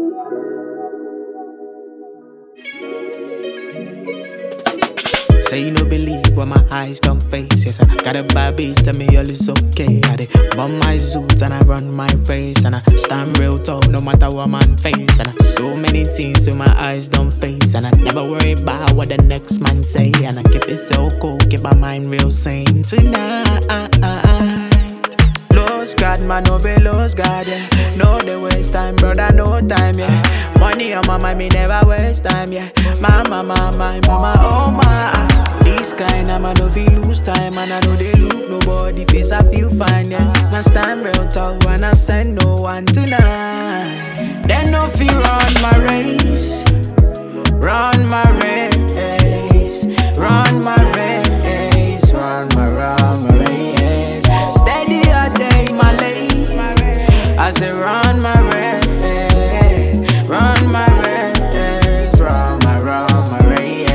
Say you no believe what my eyes don't face. Yes, I got a bad bitch, tell me all is okay. I dey bum my zoot and I run my race. And I stand real tall no matter what man face. And I so many things with my eyes don't face. And I never worry about what the next man say. And I keep it so cool, keep my mind real sane. Tonight Lost God, man, no be lost God, yeah. No, they waste time, brother, no time, yeah. Money on my mind, me never waste time, yeah. Mama, oh my. This kind of man, no feel lose time, and I know they look nobody face, I feel fine, yeah. I stand real tall, and I send no one tonight. Then no feel run my race, run my race, run my race, run my race. Steady a day, my lady. I say run my race, run my race, run my race.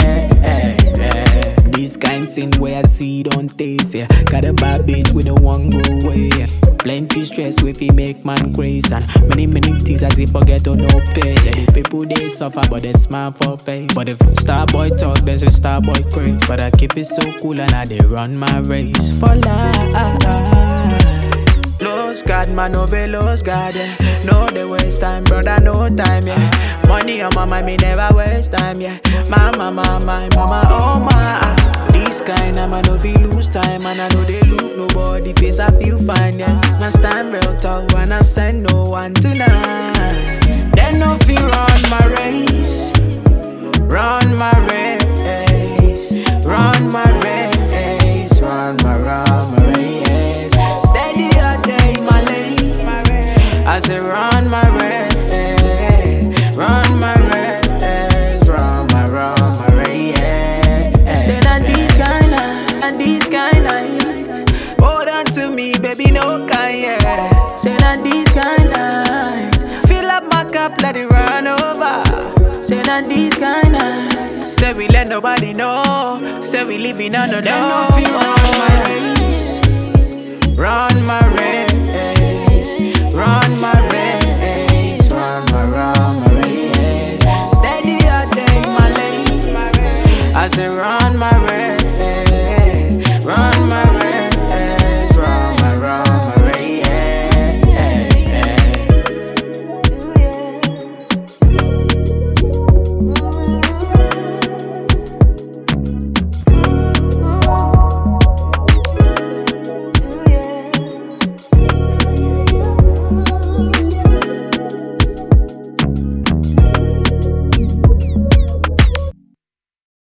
This kind thing where I see don't taste, yeah. Got a bad bitch with a one go away, yeah. Plenty stress with it make man crazy. And many things as if forget to no pay. Say the people they suffer but they smile for face. But if star boy talk there's a star boy craze. But I keep it so cool and I they run my race for life. Lost God, man, no be lost God, yeah. No, they waste time, brother, no time, yeah. Money on my mind, me never waste time, yeah. Mama, oh my. This kind of man, no feel lose time, and I know they look nobody face, I feel fine, yeah. I stand real tall, and I send no one tonight. Then no feel run my race, run my race, run my race, run my race. Steady a day, my lady. I say run my race, run my race, run my race. Say that these kind of hits. Hold on to me, baby, no kind, yeah. Say that these kind of hits. Fill up my cup, let it run over. Say that these kind of hits. Say we let nobody know. Say we living on the door. No fear run my race, run my race, run my race.